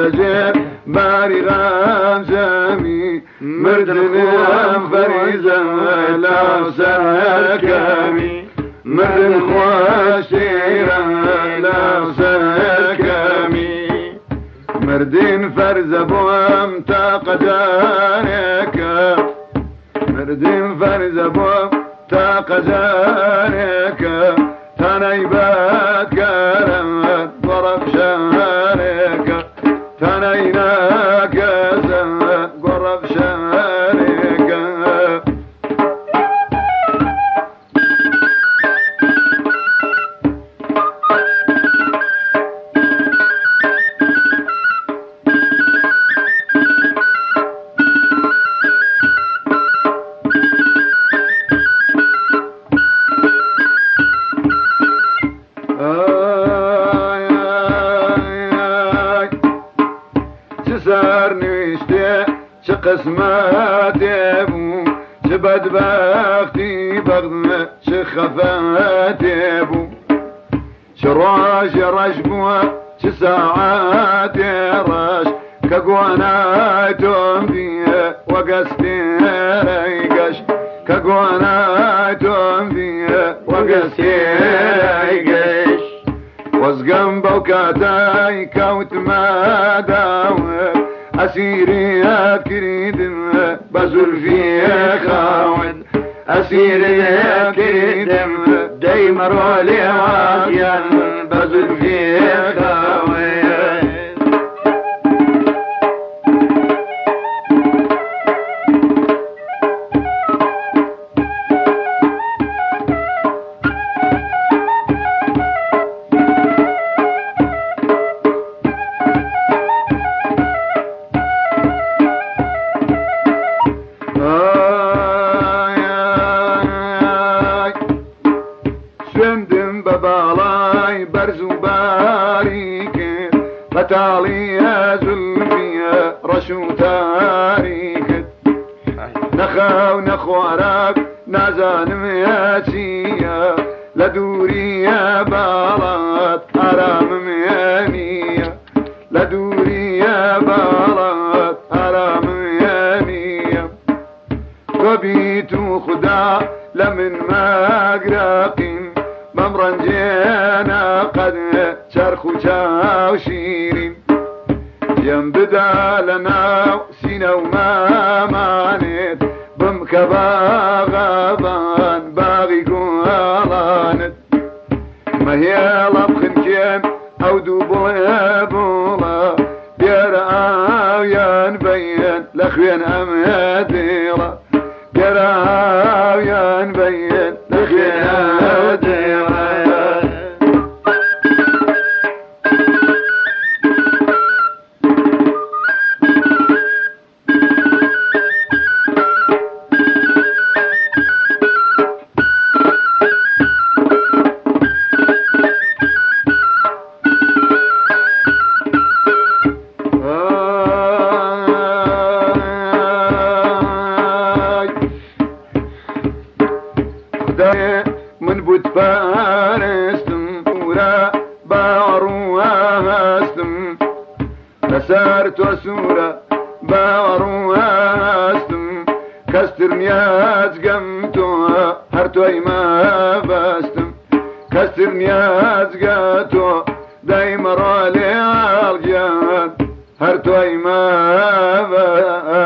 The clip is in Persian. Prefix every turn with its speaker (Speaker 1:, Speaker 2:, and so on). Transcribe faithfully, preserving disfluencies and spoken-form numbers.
Speaker 1: تجر باری غمزمی مردنم فریزم لا سرکمی مردن خوشیرم لا سرکمی مردین فرز بوم تا قدرك مردین فرز بوم تا قدرك تنيبات كرمت ضرب شارك تنيناك زمت ضرب شارك قسماتي بو بدبختي بغض شخفاتي بو شراش رشبوا شساعاتي رش كقواناتهم دي وقستي ريقش كقواناتهم دي وقستي ريقش وزقم بوكاتاي كوت ما داوم أسيري أكريد بزل في خاون أسيري أكريد دايما رولي واقيا بزل في خاون فتالي يا زلفي رشو تاريك نخاو نخوارك نازان مياتيا لدوري يا بالات حرام ميانية لدوري يا بالات حرام ميانية وبيت خدا لمن مقراقين ممرنجينا قد شرخو شاوشيرين ينبدا لنا سينا وما مانت بمكبا غابان باغي قولانت ما هي لبخن كيم او دوبولا بولا بيرا ينبين لخوين امهديرا بيرا ينبين لخوين امهديرا من بود فارستم ورا باورو هستم نسرت وسورة باورو هستم كستر نياز قمتو هرتوي ما بستم كستر نياز قاتو دايما رالي عالجان هرتوي ما بستم